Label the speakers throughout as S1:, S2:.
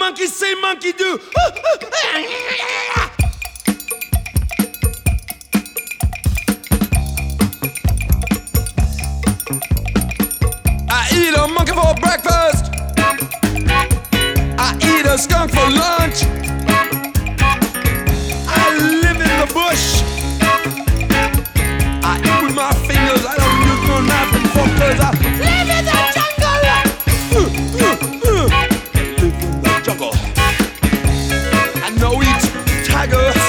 S1: monkey say, monkey do. I eat a monkey for breakfast. I eat a skunk for lunch. I live in the bush. I eat with my fingers. I don't use no knife and fork 'cause I live in the jungle. Live in the jungle. I know eat tigers.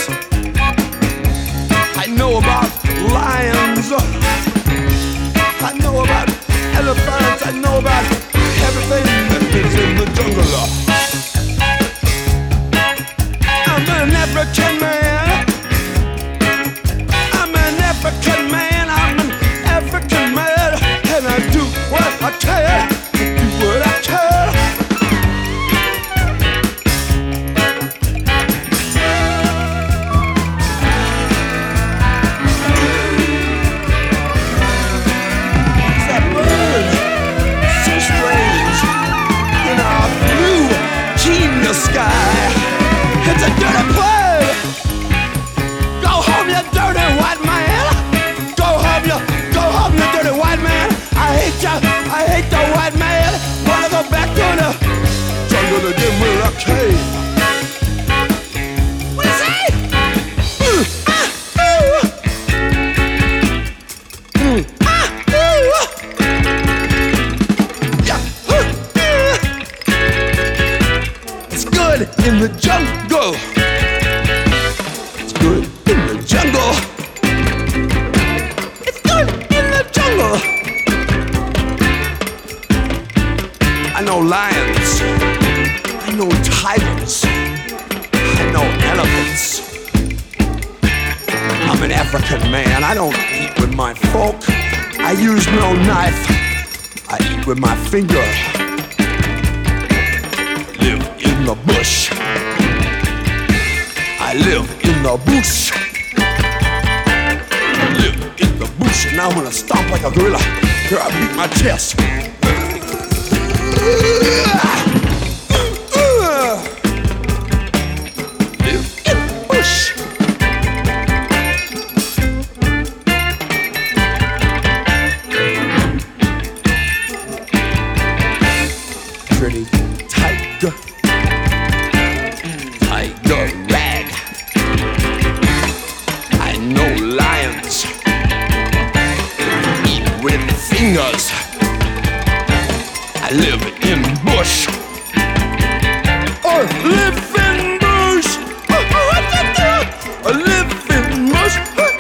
S1: I know about lions. I know about elephants. I know about everything that lives in the jungle. I'm an African man. I'm an African man. I'm an African man. And I do what I can. Do what I can. It's that bird. So strange. In a blue genius sky. It's a dirty play. Go home, you dirty white man. Go home, you dirty white man. I hate you. I hate the white man. Wanna go back to the jungle again where I came. What is it? It's good in the jungle. It's good in the jungle. It's good in the jungle. I know lions. I know tigers. I know elephants. I'm an African man. I don't eat with my fork. I use no knife. I eat with my finger. Live in the bush. I live in the bush. Live in the bush. And now I'm gonna stomp like a gorilla. Here I beat my chest. Live in the bush. Pretty tiger. Tiger rag. I know lions. Eat with fingers. I live in bush. Oh, live in bush. I live in bush.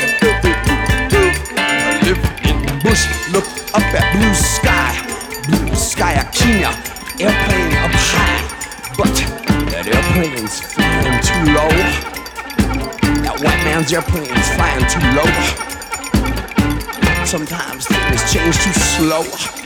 S1: I live in bush. Look up at blue sky. Blue sky of Kenya. Airplane up high. But that airplane's flying too low. That white man's airplane's flying too low. Sometimes things change too slow.